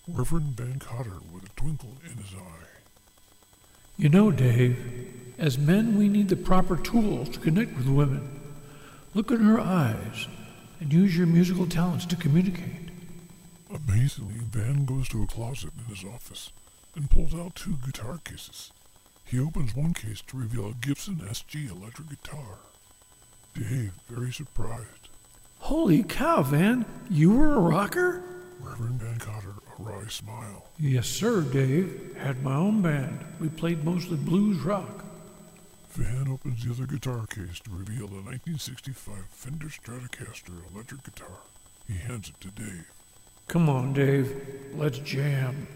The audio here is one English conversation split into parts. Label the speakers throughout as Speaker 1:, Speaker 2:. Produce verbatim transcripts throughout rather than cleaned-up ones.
Speaker 1: Reverend Ben Cotter with a twinkle in his eye.
Speaker 2: You know, Dave, as men we need the proper tools to connect with women. Look in her eyes and use your musical talents to communicate.
Speaker 1: Amazingly, Van goes to a closet in his office and pulls out two guitar cases. He opens one case to reveal a Gibson S G electric guitar. Dave, very surprised.
Speaker 2: Holy cow, Van, you were a rocker?
Speaker 1: Reverend Van Cotter, a wry smile.
Speaker 2: Yes, sir, Dave. Had my own band. We played mostly blues rock.
Speaker 1: Van opens the other guitar case to reveal a nineteen sixty-five Fender Stratocaster electric guitar. He hands it to Dave.
Speaker 2: Come on, Dave. Let's jam.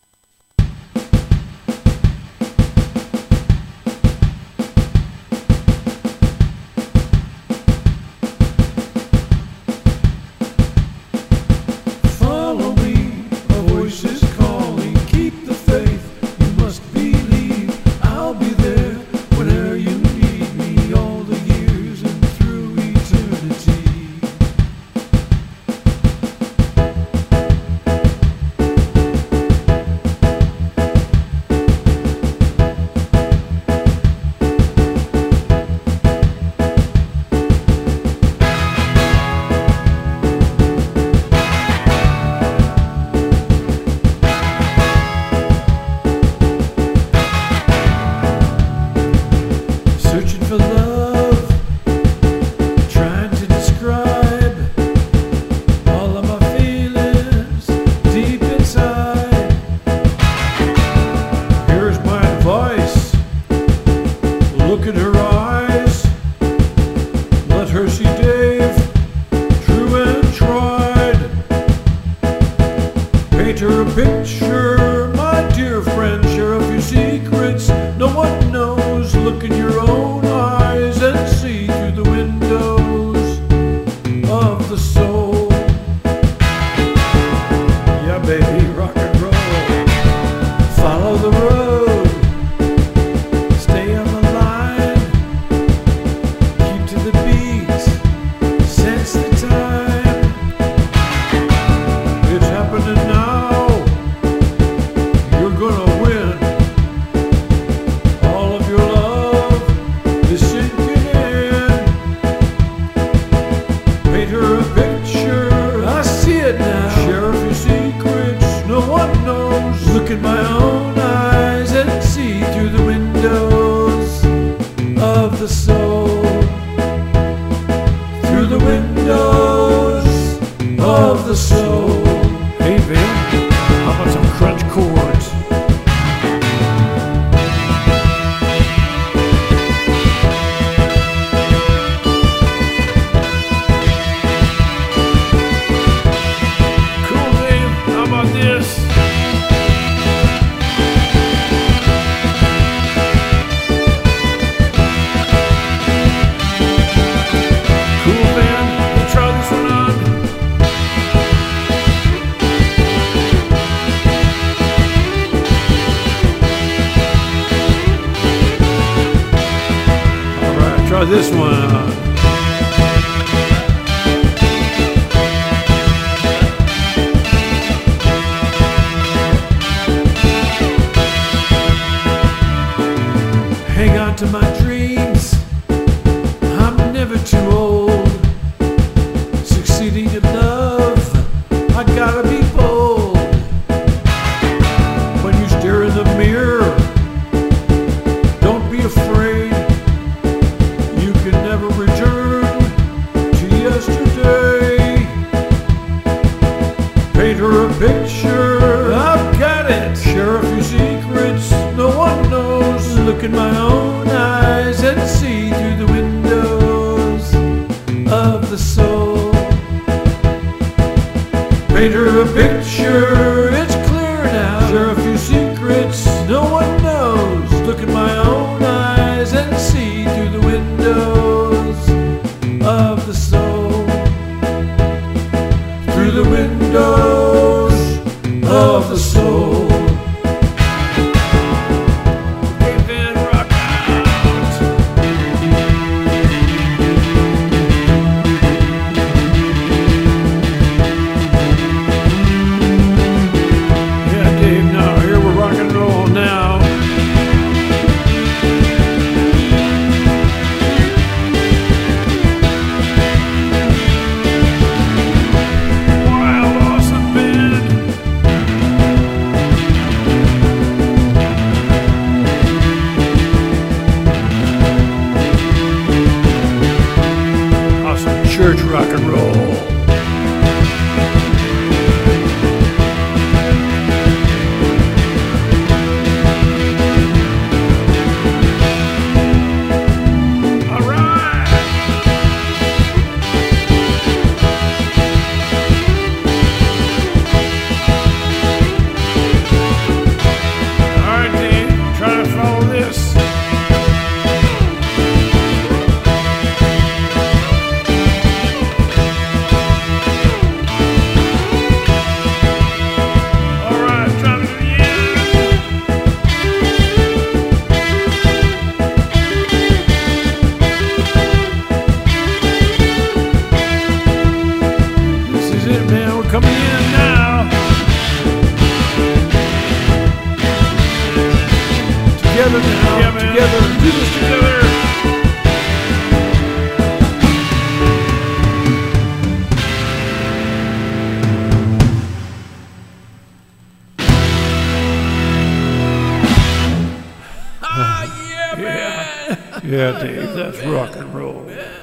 Speaker 2: Follow me, a voice is calling. Keep the faith, you must believe. I'll be there whenever you need me, all the years and through eternity. Searching for love, trying to describe all of my feelings deep inside. Here's my advice, look at her eyes, let her see Dave, true and tried. Paint her a picture, my dear friend, share a few secrets no one knows. Look in your own eyes and see through the windows of the soul. Yeah, baby, rock and roll. Follow the road, stay on the line, keep to the beat, sense the time. It's happening now, you're gonna win. All of your love is sinking in. Paint her a picture, I see it now. Share a few secrets no one knows. Look in my own eyes and see through the windows of the soul. Through the windows of the soul. Hey, Vin, how about some crunch chords? Cool, Dave. How about this? Cool, man. You try this one on. All right, try this one on. Hang on to my dreams, I'm never too old. Succeeding in love, I gotta be bold. When you stare in the mirror, don't be afraid. You can never return to yesterday. Paint her a picture, I've got it. Share a few secrets no one knows. Look in my own eyes and see through the windows of the soul. Paint her a picture, it's clear now. Share a few secrets no one knows. Look in my own eyes and see through the windows of the soul. Through the windows of the soul. Hey, Van, rock out. together now.
Speaker 3: Yeah, man.
Speaker 2: Together. Do this together.
Speaker 3: Ah, yeah, man.
Speaker 2: Yeah, Dave, that's rock and roll.